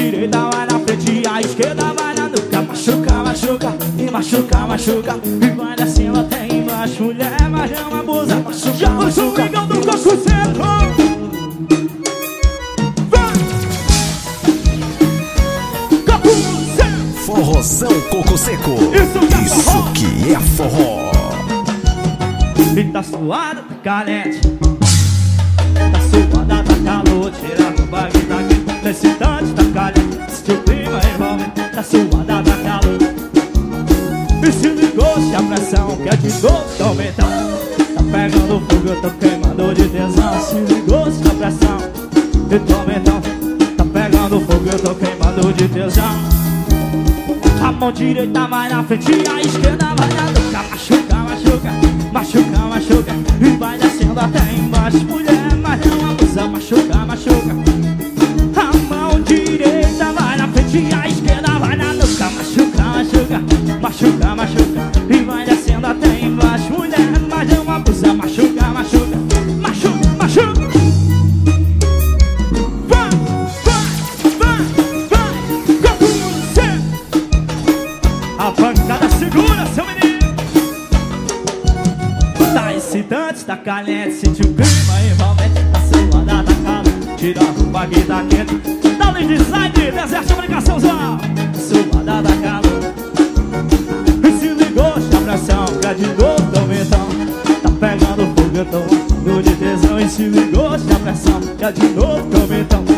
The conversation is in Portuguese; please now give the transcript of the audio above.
direita vai na frente, a esquerda vai na nuca. Machuca, machuca, e machuca, machuca, e vai descendo até embaixo. Mulher, mas não abusa. Já foi o Igão do Coco Seco. Forrozão Coco Seco. Isso que é forró. E tá suada, tá calente. Tá suada, tá calor. Tira a roupa que tá quente. Tá excitante, tá calente. Se o clima envolve, tá suada, tá calor. E se ligou, se a pressão que é de gosto aumentar. Tá pegando fogo, eu tô queimando de tesão. Se ligou, se a pressão eu tô aumentando. Tá pegando fogo, eu tô queimando de tesão. A mão direita vai na frente, a esquerda vai na nuca. Machuca, machuca, machuca, machuca, e vai descendo até embaixo. Mulher, mas não abusa. Machuca, machuca. A mão direita vai na frente, a esquerda vai na nuca. Machuca, machuca, machuca, machuca, e vai descendo até embaixo. Mulher, mas não abusa. Machuca, machuca, machuca, machuca. A pancada segura, seu menino. Tá excitante, tá caliente, sente o clima envolvente. Tá suada, tá calor, tira a roupa que tá quente. Dá luz design, deserto, comunicaçãozão. Suada, tá calor. E se ligou, se a pressão quer de novo, tô aumentando. Tá pegando fogo, eu tô morrendo de tesão. E se ligou, se a pressão quer de novo, tô aumentando.